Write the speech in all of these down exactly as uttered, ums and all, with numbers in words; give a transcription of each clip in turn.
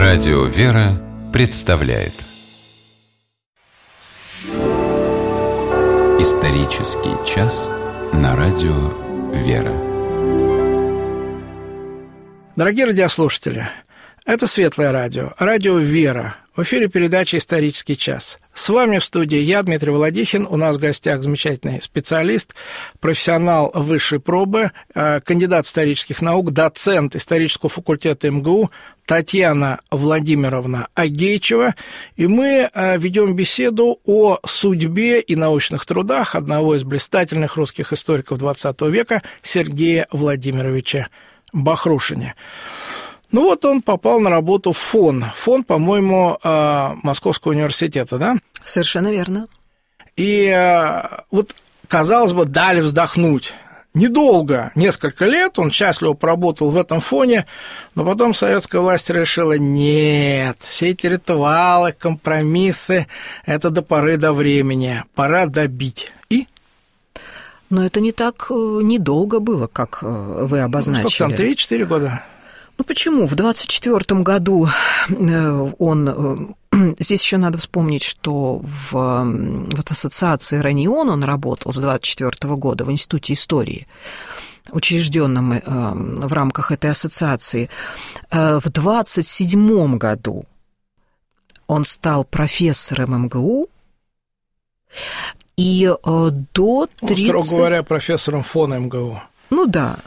Радио «Вера» представляет Исторический час на Радио «Вера». Дорогие радиослушатели, это Светлое радио, Радио «Вера». В эфире передача «Исторический час». С вами в студии я, Дмитрий Володихин. У нас в гостях замечательный специалист, профессионал высшей пробы, кандидат исторических наук, доцент исторического факультета эм гэ у Татьяна Владимировна Агейчева. И мы ведем беседу о судьбе и научных трудах одного из блистательных русских историков двадцатого века Сергея Владимировича Бахрушина. Ну вот он попал на работу в ФОН. ФОН, по-моему, Московского университета, да? Совершенно верно. И вот, казалось бы, дали вздохнуть. Недолго, несколько лет он счастливо поработал в этом ФОНе, но потом советская власть решила: нет, все эти ритуалы, компромиссы – это до поры до времени, пора добить. И? Но это не так недолго было, как вы обозначили. Ну, сколько там, три-четыре года? Ну почему? В двадцать четвёртом году он... Здесь еще надо вспомнить, что в вот ассоциации РАНИОН он работал с двадцать четвёртого года в Институте истории, учрежденном в рамках этой ассоциации. В двадцать седьмом году он стал профессором эм гэ у, и до тридцать... Ну, строго говоря, профессором ФОНа эм гэ у. Ну да,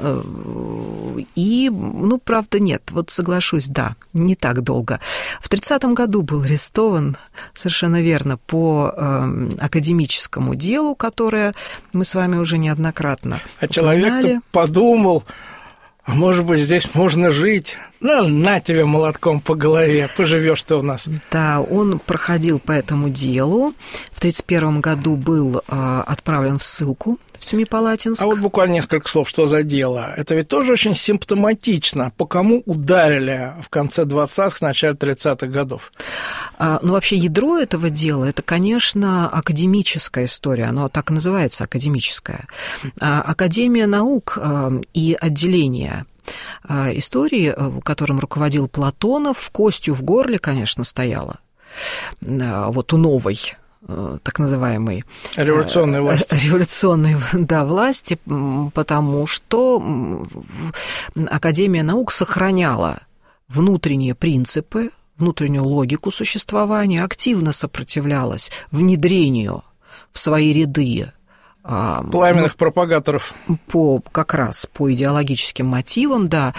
и, ну, правда, нет, вот соглашусь, да, не так долго. В тридцатом году был арестован, совершенно верно, по э, академическому делу, которое мы с вами уже неоднократно А упоминали. Человек-то подумал, а может быть, здесь можно жить. Ну, на тебе молотком по голове, поживешь ты у нас. Да, он проходил по этому делу. В тридцать первом году был э, отправлен в ссылку в Семипалатинск. А вот буквально несколько слов, что за дело. Это ведь тоже очень симптоматично. По кому ударили в конце двадцатых, начале тридцатых годов? А, ну, вообще, ядро этого дела – это, конечно, академическая история. Оно так и называется, академическая. А, Академия наук а, и отделение истории, которым руководил Платонов, костью в горле, конечно, стояла. Вот у новой, так называемой революционной власти. Революционной, да, власти, потому что Академия наук сохраняла внутренние принципы, внутреннюю логику существования, активно сопротивлялась внедрению в свои ряды пламенных пропагаторов. По, как раз по идеологическим мотивам, да.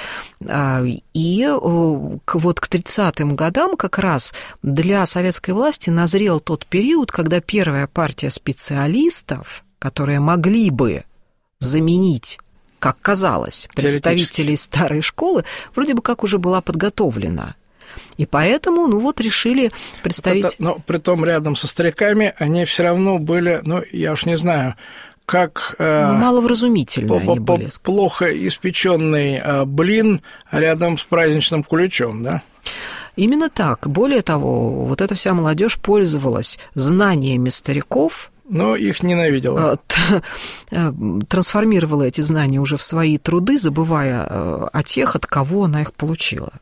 И вот к тридцатым годам как раз для советской власти назрел тот период, когда первая партия специалистов, которые могли бы заменить, как казалось, представителей старой школы, вроде бы как уже была подготовлена. И поэтому, ну вот, решили представить... Это, но при том рядом со стариками они все равно были, ну, я уж не знаю, как... Ну, маловразумительно они были. Плохо испеченный блин рядом с праздничным куличом, да? Именно так. Более того, вот эта вся молодежь пользовалась знаниями стариков, но их ненавидела. Трансформировала эти знания уже в свои труды, забывая о тех, от кого она их получила.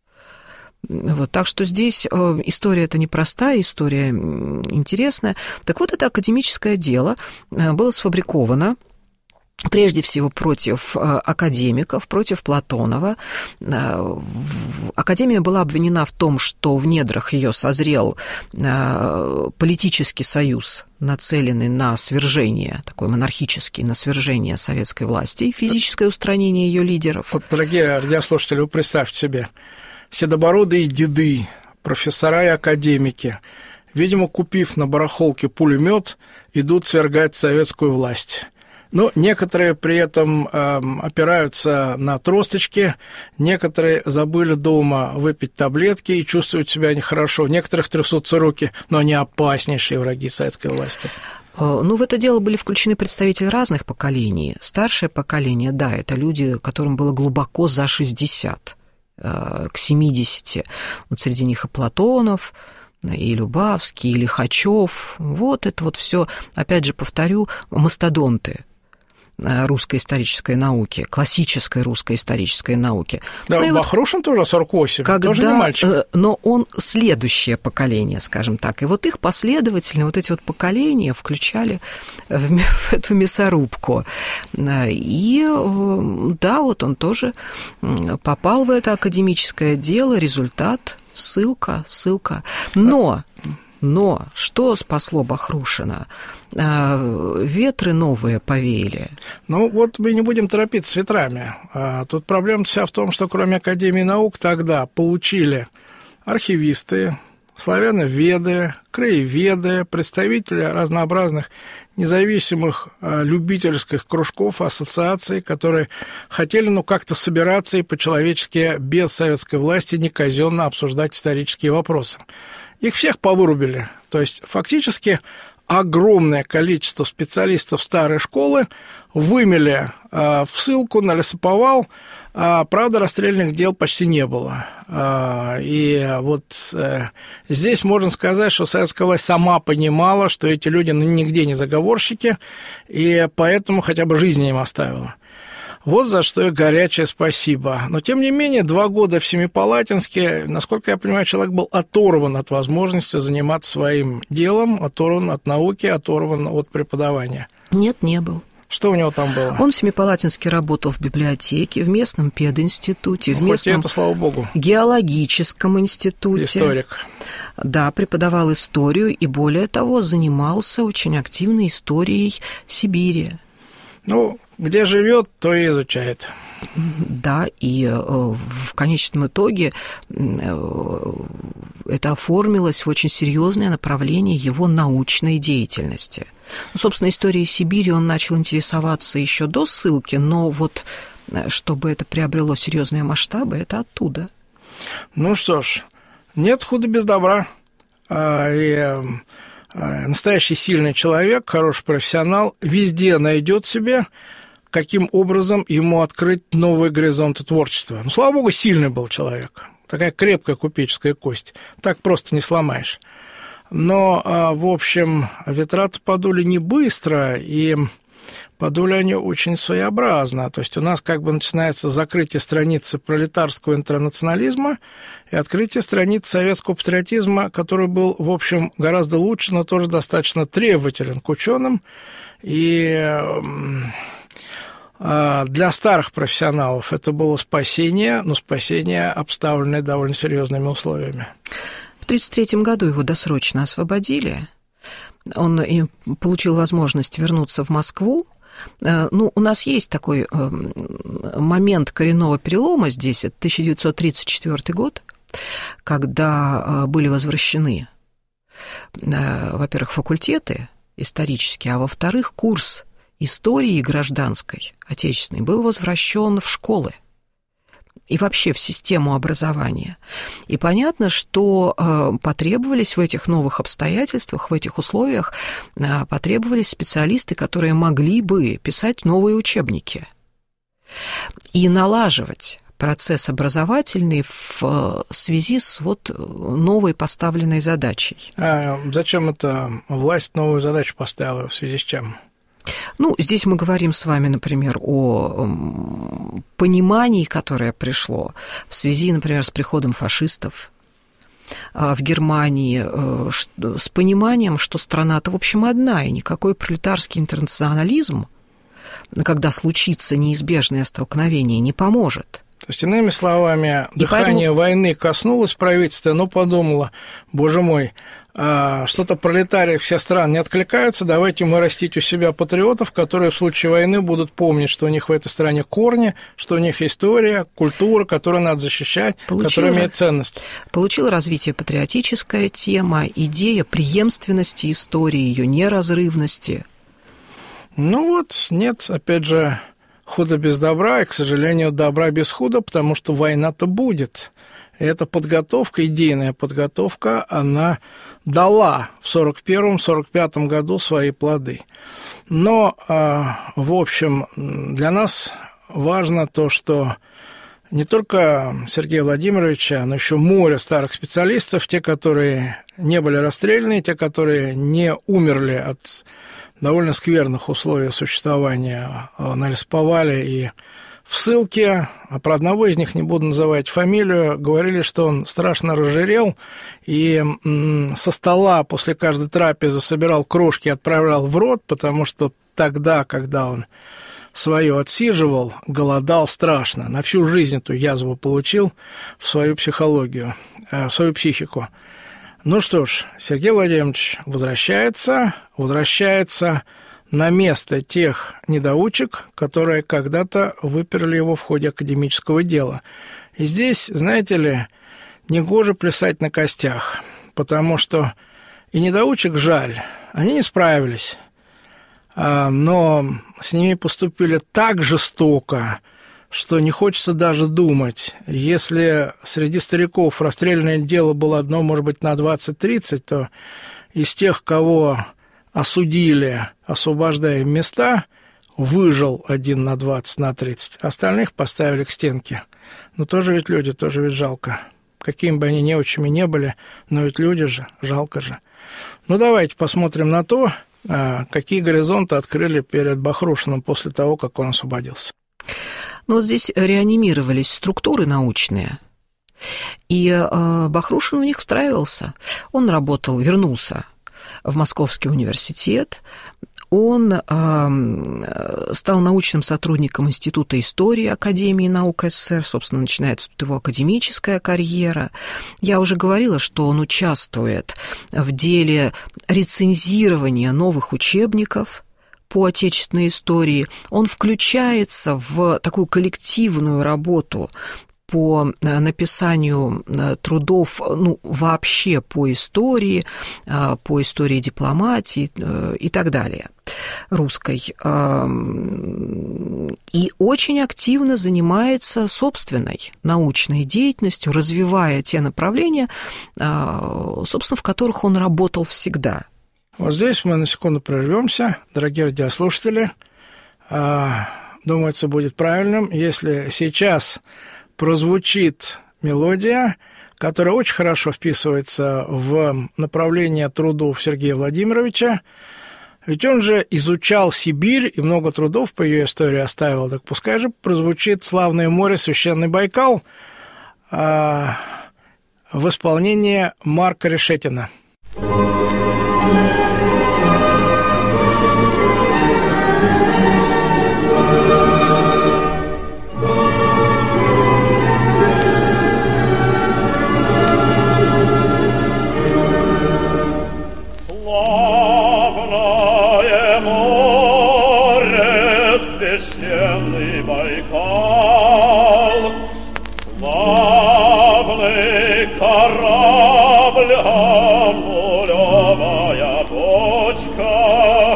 Вот, так что здесь история это непростая, история интересная. Так вот, это академическое дело было сфабриковано прежде всего против академиков, против Платонова. Академия была обвинена в том, что в недрах ее созрел политический союз, нацеленный на свержение, такой монархический, на свержение советской власти, физическое устранение ее лидеров. Вот, дорогие радиослушатели, вы представьте себе, седобородые деды, профессора и академики, видимо, купив на барахолке пулемет, идут свергать советскую власть. Но некоторые при этом э, опираются на тросточки, некоторые забыли дома выпить таблетки и чувствуют себя нехорошо, у некоторых трясутся руки, но они опаснейшие враги советской власти. Ну, в это дело были включены представители разных поколений. Старшее поколение, да, это люди, которым было глубоко за шестьдесят. К семидесяти. Вот среди них и Платонов, и Любавский, и Лихачев. Вот это вот все, опять же, повторю, мастодонты. русской исторической науки, классической русской исторической науки. Да, ну, Бахрушин вот тоже сорок восемь, когда, тоже не мальчик. Но он следующее поколение, скажем так. И вот их последовательно, вот эти вот поколения включали в, в эту мясорубку. И да, вот он тоже попал в это академическое дело, результат, ссылка, ссылка. Но... Но что спасло Бахрушина? Ветры новые повеяли. Ну, вот мы не будем торопиться с ветрами. Тут проблема вся в том, что кроме Академии наук тогда получили архивисты, славяноведы, краеведы, представители разнообразных независимых любительских кружков, ассоциаций, которые хотели, ну, как-то собираться и по-человечески без советской власти неказенно обсуждать исторические вопросы. Их всех повырубили. То есть, фактически, огромное количество специалистов старой школы вымели э, в ссылку на лесоповал. А, правда, расстрельных дел почти не было. А, и вот э, здесь можно сказать, что советская власть сама понимала, что эти люди, ну, нигде не заговорщики, и поэтому хотя бы жизни им оставила. Вот за что их горячее спасибо. Но, тем не менее, два года в Семипалатинске, насколько я понимаю, человек был оторван от возможности заниматься своим делом, оторван от науки, оторван от преподавания. Нет, не был. Что у него там было? Он в Семипалатинске работал в библиотеке, в местном пединституте, ну, в местном это, слава богу, геологическом институте. Историк. Да, преподавал историю и, более того, занимался очень активной историей Сибири. Ну, где живет, то и изучает. Да, и в конечном итоге это оформилось в очень серьезное направление его научной деятельности. Ну, собственно, историей Сибири он начал интересоваться еще до ссылки, но вот чтобы это приобрело серьезные масштабы, это оттуда. Ну что ж, нет худа без добра. И настоящий сильный человек, хороший профессионал, везде найдет себе, каким образом ему открыть новые горизонты творчества. Ну, слава богу, сильный был человек. Такая крепкая купеческая кость. Так просто не сломаешь. Но, в общем, ветра-то подули не быстро, и подули они очень своеобразно. То есть у нас как бы начинается закрытие страницы пролетарского интернационализма и открытие страницы советского патриотизма, который был, в общем, гораздо лучше, но тоже достаточно требователен к ученым. И для старых профессионалов это было спасение, но спасение, обставленное довольно серьезными условиями. В тысяча девятьсот тридцать третьем году его досрочно освободили. Он получил возможность вернуться в Москву. Ну, у нас есть такой момент коренного перелома здесь, это тысяча девятьсот тридцать четвёртый год, когда были возвращены, во-первых, факультеты исторические, а во-вторых, курс истории гражданской, отечественной, был возвращен в школы и вообще в систему образования. И понятно, что потребовались в этих новых обстоятельствах, в этих условиях, потребовались специалисты, которые могли бы писать новые учебники и налаживать процесс образовательный в связи с вот новой поставленной задачей. А зачем эта власть новую задачу поставила, в связи с чем? Ну, здесь мы говорим с вами, например, о понимании, которое пришло в связи, например, с приходом фашистов в Германии, с пониманием, что страна-то, в общем, одна, и никакой пролетарский интернационализм, когда случится неизбежное столкновение, не поможет. То есть, иными словами, и дыхание поэтому... войны коснулось правительства, но подумало, боже мой, что-то пролетарии всех стран не откликаются, давайте мы растить у себя патриотов, которые в случае войны будут помнить, что у них в этой стране корни, что у них история, культура, которую надо защищать, Получила... которая имеет ценность. Получила развитие патриотическая тема, идея преемственности истории, ее неразрывности. Ну вот, нет, опять же, худо без добра, и, к сожалению, добра без худа, потому что война-то будет. И эта подготовка, идейная подготовка, она дала в сорок первом — сорок пятом году свои плоды. Но, в общем, для нас важно то, что не только Сергея Владимировича, но еще море старых специалистов, те, которые не были расстреляны, те, которые не умерли от довольно скверных условиях существования налесповали и в ссылке. Про одного из них, не буду называть фамилию, говорили, что он страшно разжирел и со стола после каждой трапезы собирал крошки и отправлял в рот, потому что тогда, когда он свое отсиживал, голодал страшно. На всю жизнь эту язву получил в свою психологию, в свою психику. Ну что ж, Сергей Владимирович возвращается, возвращается на место тех недоучек, которые когда-то выперли его в ходе академического дела. И здесь, знаете ли, негоже плясать на костях, потому что и недоучек жаль, они не справились, но с ними поступили так жестоко, что не хочется даже думать. Если среди стариков расстрельное дело было одно, может быть, на двадцать-тридцать, то из тех, кого осудили, освобождая места, выжил один на двадцать, на тридцать. Остальных поставили к стенке. Но тоже ведь люди, тоже ведь жалко. Какими бы они неучими не были, но ведь люди же, жалко же. Ну, давайте посмотрим на то, какие горизонты открыли перед Бахрушиным после того, как он освободился. Ну, вот здесь реанимировались структуры научные, и Бахрушин в них встраивался. Он работал, вернулся в Московский университет, он э, стал научным сотрудником Института истории Академии наук СССР, собственно, начинается тут его академическая карьера. Я уже говорила, что он участвует в деле рецензирования новых учебников по отечественной истории. Он включается в такую коллективную работу по написанию трудов, ну, вообще по истории, по истории дипломатии и так далее, русской. И очень активно занимается собственной научной деятельностью, развивая те направления, собственно, в которых он работал всегда. Вот здесь мы на секунду прервемся, дорогие радиослушатели. Думается, будет правильным, если сейчас прозвучит мелодия, которая очень хорошо вписывается в направление трудов Сергея Владимировича. Ведь он же изучал Сибирь и много трудов по ее истории оставил. Так пускай же прозвучит «Славное море, священный Байкал» в исполнении Марка Решетина. Священный Байкал, славный корабль, амулевая бочка.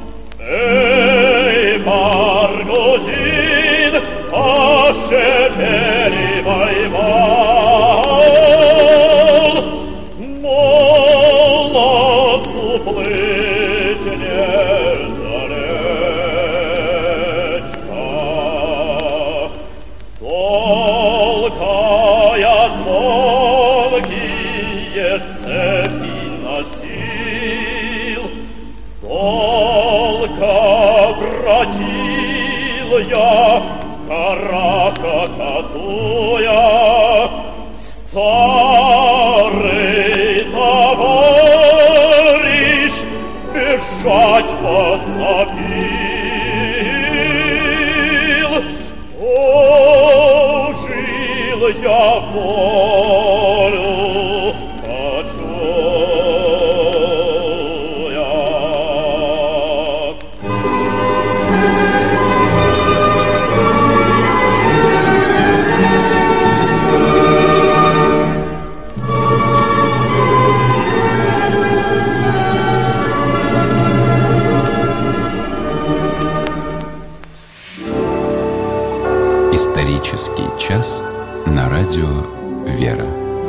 Эй, Баргузин, ошепеливай вал, молодцу плыть недалечко. Толкая звонкие цепи носил, только обратил я в карака катуя, старый товарищ бежать пособил. О, жил я волю почуя. Исторический час на радио «Вера».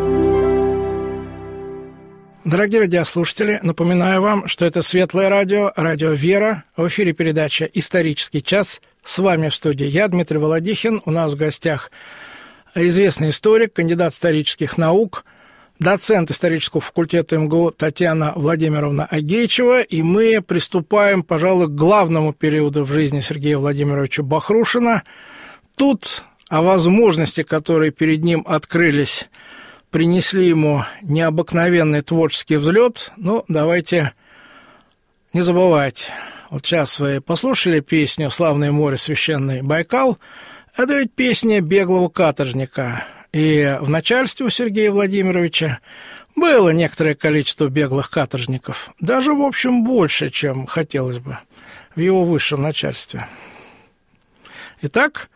Дорогие радиослушатели, напоминаю вам, что это Светлое радио, радио «Вера». В эфире передача «Исторический час». С вами в студии я, Дмитрий Володихин. У нас в гостях известный историк, кандидат исторических наук, доцент исторического факультета эм гэ у Татьяна Владимировна Агеичева, и мы приступаем, пожалуй, к главному периоду в жизни Сергея Владимировича Бахрушина. Тут о возможности, которые перед ним открылись, принесли ему необыкновенный творческий взлет. Ну, давайте не забывать. Вот сейчас вы послушали песню «Славное море, священный Байкал». Это ведь песня беглого каторжника. И в начальстве у Сергея Владимировича было некоторое количество беглых каторжников. Даже, в общем, больше, чем хотелось бы в его высшем начальстве. Итак,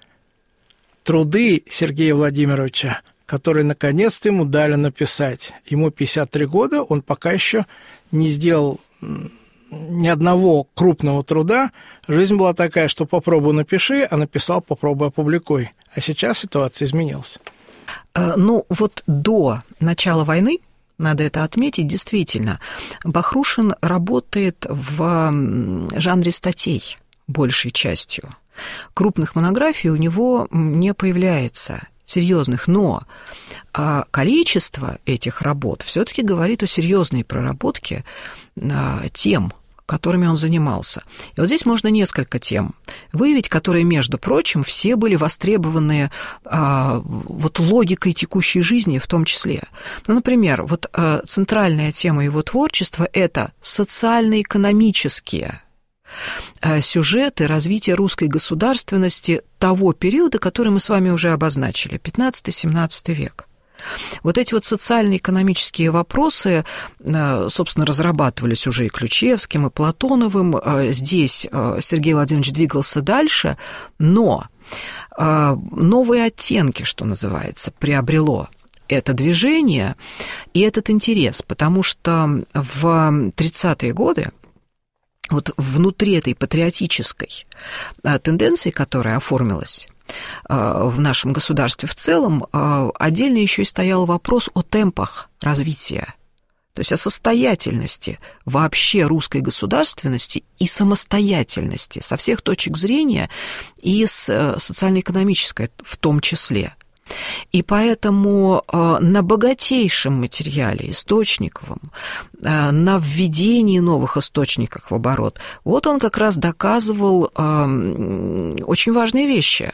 труды Сергея Владимировича, которые наконец-то ему дали написать. Ему пятьдесят три года, он пока еще не сделал ни одного крупного труда. Жизнь была такая, что попробуй напиши, а написал попробуй опубликуй. А сейчас ситуация изменилась. Ну, вот до начала войны, надо это отметить, действительно, Бахрушин работает в жанре статей большей частью. Крупных монографий у него не появляется, серьезных, но количество этих работ все-таки говорит о серьезной проработке тем, которыми он занимался. И вот здесь можно несколько тем выявить, которые, между прочим, все были востребованы а, вот логикой текущей жизни в том числе. Ну, например, вот а, центральная тема его творчества – это социально-экономические а, сюжеты развития русской государственности того периода, который мы с вами уже обозначили, пятнадцатый-семнадцатый век. Вот эти вот социально-экономические вопросы, собственно, разрабатывались уже и Ключевским, и Платоновым. Здесь Сергей Владимирович двигался дальше, но новые оттенки, что называется, приобрело это движение и этот интерес, потому что в тридцатые годы вот внутри этой патриотической тенденции, которая оформилась в нашем государстве в целом, отдельно еще и стоял вопрос о темпах развития, то есть о состоятельности вообще русской государственности и самостоятельности со всех точек зрения, и с социально-экономической в том числе. И поэтому на богатейшем материале источниковом, на введении новых источников в оборот, вот он как раз доказывал очень важные вещи,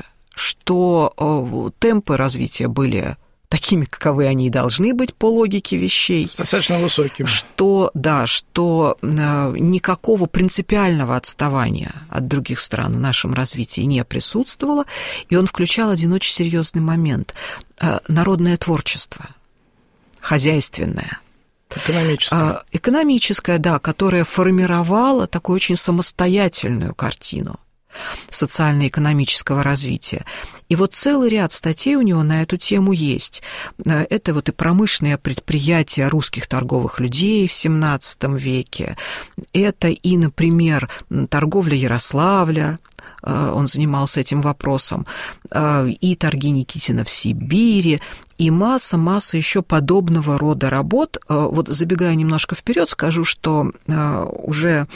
что темпы развития были такими, каковы они и должны быть по логике вещей. Достаточно высокими. Что, да, что никакого принципиального отставания от других стран в нашем развитии не присутствовало, и он включал один очень серьезный момент – народное творчество, хозяйственное. Экономическое. Экономическое, да, которое формировало такую очень самостоятельную картину социально-экономического развития. И вот целый ряд статей у него на эту тему есть. Это вот и промышленные предприятия русских торговых людей в семнадцатом веке, это и, например, торговля Ярославля, он занимался этим вопросом, и торги Никитина в Сибири, и масса-масса еще подобного рода работ. Вот забегая немножко вперед, скажу, что уже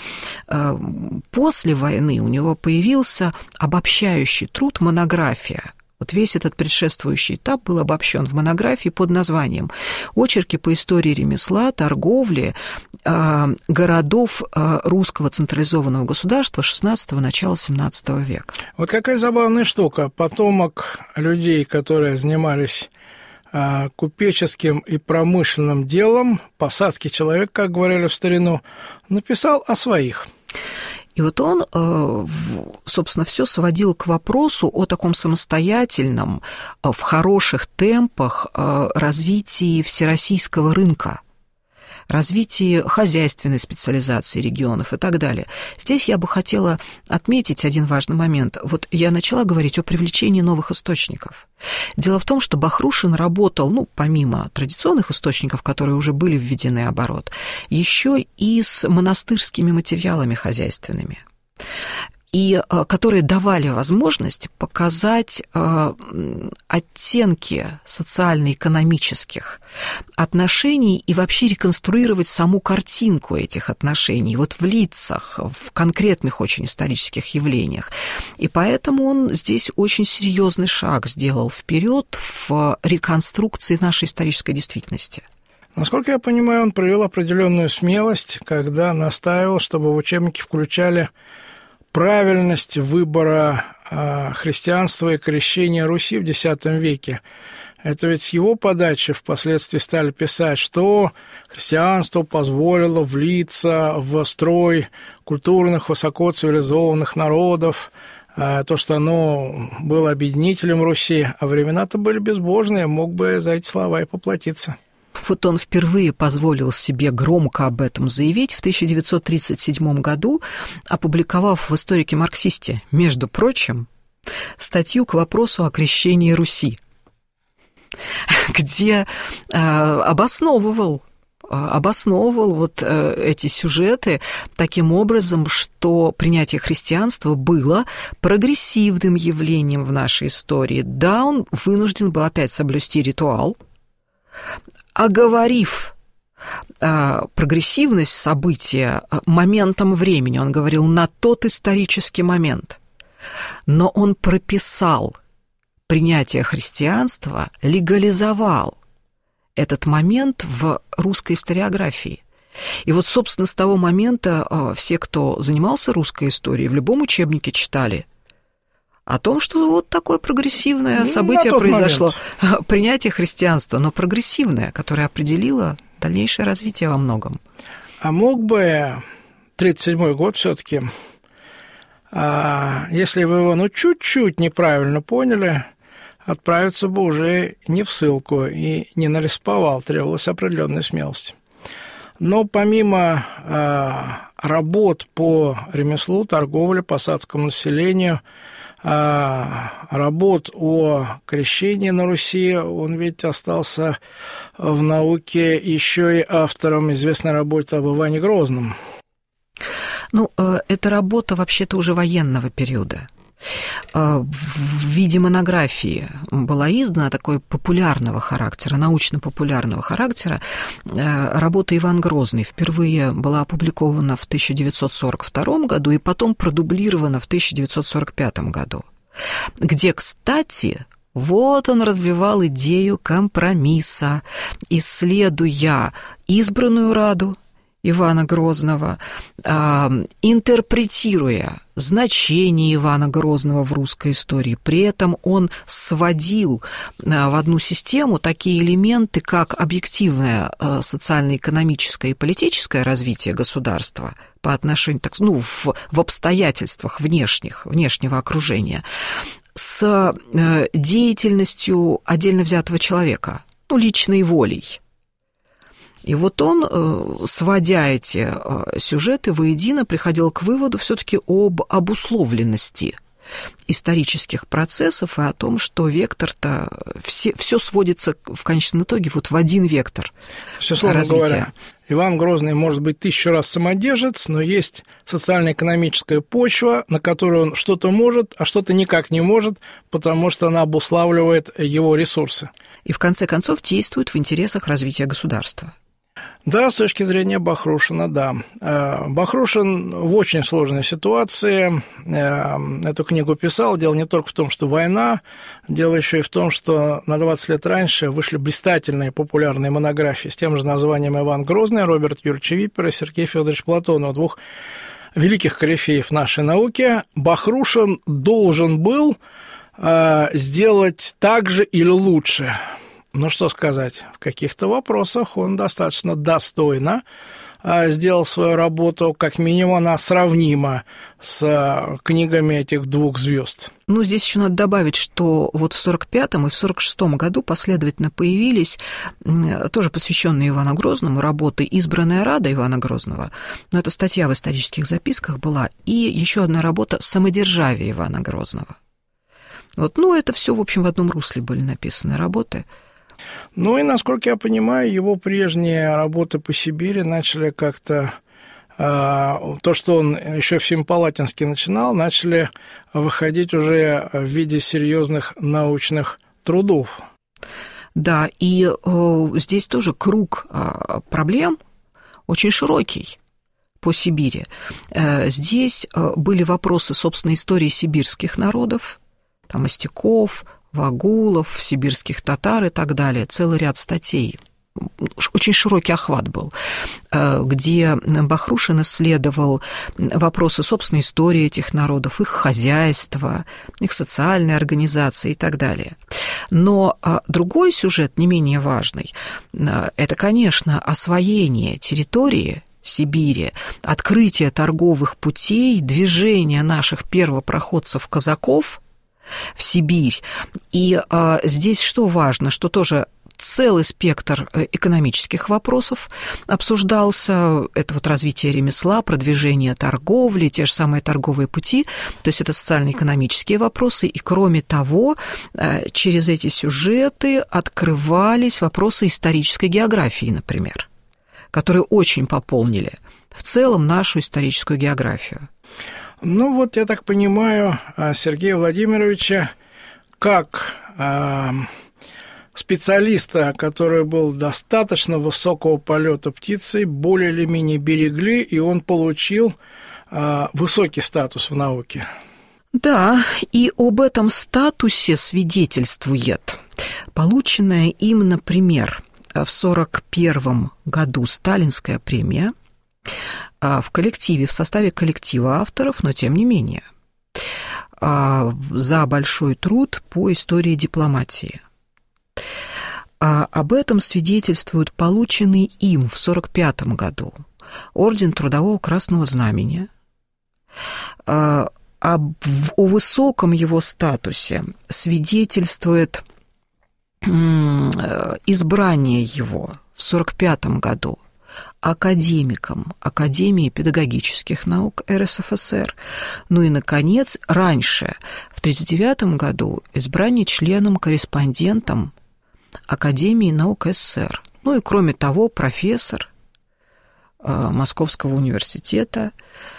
после войны у него появился обобщающий труд «Монография». Вот весь этот предшествующий этап был обобщен в монографии под названием «Очерки по истории ремесла, торговли городов русского централизованного государства шестнадцатого, начала семнадцатого века». Вот какая забавная штука. Потомок людей, которые занимались купеческим и промышленным делом, посадский человек, как говорили в старину, написал о своих. И вот он, собственно, все сводил к вопросу о таком самостоятельном, в хороших темпах развитии всероссийского рынка, развитии хозяйственной специализации регионов и так далее. Здесь я бы хотела отметить один важный момент. Вот я начала говорить о привлечении новых источников. Дело в том, что Бахрушин работал, ну, помимо традиционных источников, которые уже были введены в оборот, еще и с монастырскими материалами хозяйственными, и которые давали возможность показать оттенки социально-экономических отношений и вообще реконструировать саму картинку этих отношений вот в лицах, в конкретных очень исторических явлениях. И поэтому он здесь очень серьезный шаг сделал вперед в реконструкции нашей исторической действительности. Насколько я понимаю, он проявил определенную смелость, когда настаивал, чтобы в учебники включали правильность выбора христианства и крещения Руси в X веке. Это ведь с его подачи впоследствии стали писать, что христианство позволило влиться в строй культурных, высокоцивилизованных народов, то, что оно было объединителем Руси, а времена-то были безбожные, мог бы за эти слова и поплатиться. Вот он впервые позволил себе громко об этом заявить в тысяча девятьсот тридцать седьмом году, опубликовав в «Историке-марксисте», между прочим, статью к вопросу о крещении Руси, где э, обосновывал, обосновывал вот э, эти сюжеты таким образом, что принятие христианства было прогрессивным явлением в нашей истории. Да, он вынужден был опять соблюсти ритуал, оговорив э, прогрессивность события моментом времени. Он говорил на тот исторический момент. Но он прописал принятие христианства, легализовал этот момент в русской историографии. И вот, собственно, с того момента все, кто занимался русской историей, в любом учебнике читали о том, что вот такое прогрессивное событие произошло. Момент. Принятие христианства, но прогрессивное, которое определило дальнейшее развитие во многом. А мог бы тридцать седьмой год все-таки, если вы его ну, чуть-чуть неправильно поняли, отправиться бы уже не в ссылку и не на лесоповал, требовалась определенная смелость. Но помимо э, работ по ремеслу, торговле, посадскому населению, э, работ о крещении на Руси, он ведь остался в науке еще и автором известной работы об Иване Грозном. Ну, э, это работа вообще-то уже военного периода. В виде монографии была издана такой популярного характера, научно-популярного характера работа «Иван Грозный». Впервые была опубликована в тысяча девятьсот сорок втором году и потом продублирована в тысяча девятьсот сорок пятом году, где, кстати, вот он развивал идею компромисса, исследуя избранную Раду Ивана Грозного, интерпретируя значение Ивана Грозного в русской истории. При этом он сводил в одну систему такие элементы, как объективное социально-экономическое и политическое развитие государства по отношению, так, ну, в, в обстоятельствах внешних, внешнего окружения, с деятельностью отдельно взятого человека, ну, личной волей. И вот он, сводя эти сюжеты воедино, приходил к выводу все-таки об обусловленности исторических процессов и о том, что вектор-то, все, все сводится в конечном итоге вот в один вектор Условно говоря, Иван Грозный может быть тысячу раз самодержец, но есть социально-экономическая почва, на которой он что-то может, а что-то никак не может, потому что она обуславливает его ресурсы. И в конце концов действует в интересах развития государства. Да, с точки зрения Бахрушина, да. Бахрушин в очень сложной ситуации эту книгу писал. Дело не только в том, что война, дело еще и в том, что на двадцать лет раньше вышли блистательные популярные монографии с тем же названием «Иван Грозный», Роберт Юрьевич Виппер и Сергей Федорович Платонов, двух великих корифеев нашей науки. Бахрушин должен был сделать так же или лучше. Ну, что сказать, в каких-то вопросах он достаточно достойно сделал свою работу, как минимум она сравнима с книгами этих двух звезд. Ну, здесь еще надо добавить, что вот в сорок пятом и в сорок шестом году последовательно появились тоже посвященные Ивану Грозному работы «Избранная Рада» Ивана Грозного, но это статья в исторических записках была, и еще одна работа «Самодержавие» Ивана Грозного. Вот, ну, это все, в общем, в одном русле были написаны работы. Ну и, насколько я понимаю, его прежние работы по Сибири начали как-то, э, то, что он еще в Семипалатинске начинал, начали выходить уже в виде серьезных научных трудов. Да, и э, здесь тоже круг э, проблем очень широкий по Сибири. Э, здесь э, были вопросы, собственно, истории сибирских народов, там Остяков, Вагулов, сибирских татар и так далее, целый ряд статей очень широкий охват был, где Бахрушин исследовал вопросы собственной истории этих народов, их хозяйства, их социальной организации и так далее. Но другой сюжет, не менее важный, это, конечно, освоение территории Сибири, открытие торговых путей, движение наших первопроходцев-казаков в Сибирь. И а, здесь что важно, что тоже целый спектр экономических вопросов обсуждался. Это вот развитие ремесла, продвижение торговли, те же самые торговые пути. То есть это социально-экономические вопросы. И кроме того, через эти сюжеты открывались вопросы исторической географии, например, которые очень пополнили в целом нашу историческую географию. Ну вот, я так понимаю, Сергея Владимировича как э, специалиста, который был достаточно высокого полета птицей, более или менее берегли, и он получил э, высокий статус в науке. Да, и об этом статусе свидетельствует полученная им, например, в сорок первом году сталинская премия в коллективе, в составе коллектива авторов, но тем не менее, за большой труд по истории дипломатии. Об этом свидетельствует полученный им в сорок пятом году орден Трудового Красного Знамени. О высоком его статусе свидетельствует избрание его в сорок пятом году академиком Академии педагогических наук эр эс эф эс эр. Ну и, наконец, раньше, в тридцать девятом году, избрание членом-корреспондентом Академии наук эс эс эс эр. Ну и, кроме того, профессор Московского университета.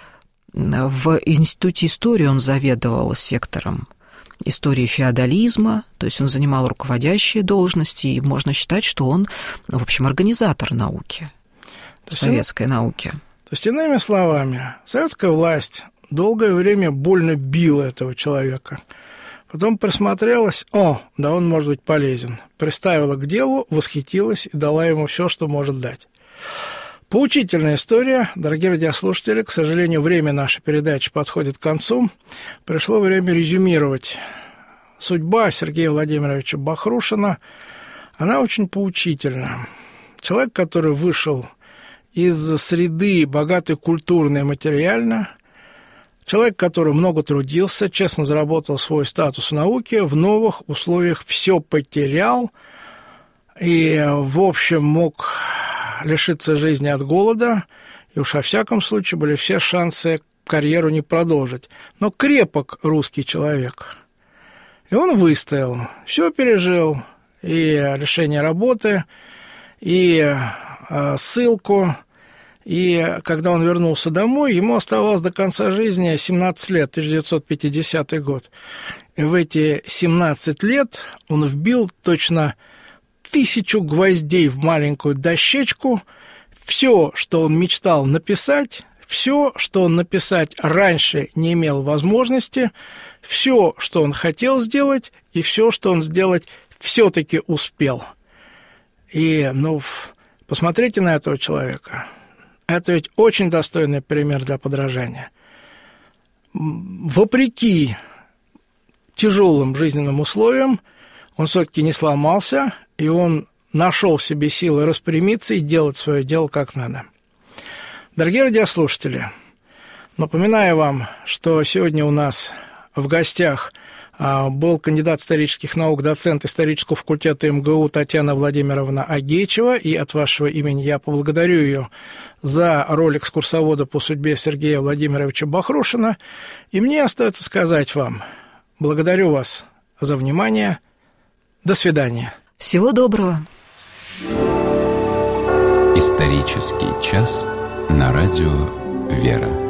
В Институте истории он заведовал сектором истории феодализма, то есть он занимал руководящие должности, и можно считать, что он, в общем, организатор науки, советской науки. То есть, иными словами, советская власть долгое время больно била этого человека. Потом присмотрелась, о, да он может быть полезен. Приставила к делу, восхитилась и дала ему все, что может дать. Поучительная история. Дорогие радиослушатели, к сожалению, время нашей передачи подходит к концу. Пришло время резюмировать. Судьба Сергея Владимировича Бахрушина, она очень поучительна. Человек, который вышел из среды богатой культурно и материально, человек, который много трудился, честно заработал свой статус в науке, в новых условиях все потерял и, в общем, мог лишиться жизни от голода, и уж во всяком случае были все шансы карьеру не продолжить. Но крепок русский человек. И он выстоял, все пережил, и лишение работы, и ссылку, и когда он вернулся домой, ему оставалось до конца жизни семнадцать лет, тысяча девятьсот пятидесятый год. И в эти семнадцать лет он вбил точно тысячу гвоздей в маленькую дощечку, все, что он мечтал написать, все, что он написать раньше не имел возможности, все, что он хотел сделать, и все, что он сделать все-таки успел. И, ну, посмотрите на этого человека. Это ведь очень достойный пример для подражания. Вопреки тяжелым жизненным условиям, он все-таки не сломался, и он нашел в себе силы распрямиться и делать свое дело как надо. Дорогие радиослушатели, напоминаю вам, что сегодня у нас в гостях был кандидат исторических наук, доцент исторического факультета эм гэ у Татьяна Владимировна Агеичева, и от вашего имени я поблагодарю ее за роль экскурсовода по судьбе Сергея Владимировича Бахрушина. И мне остается сказать вам, благодарю вас за внимание. До свидания. Всего доброго. Исторический час на радио «Вера».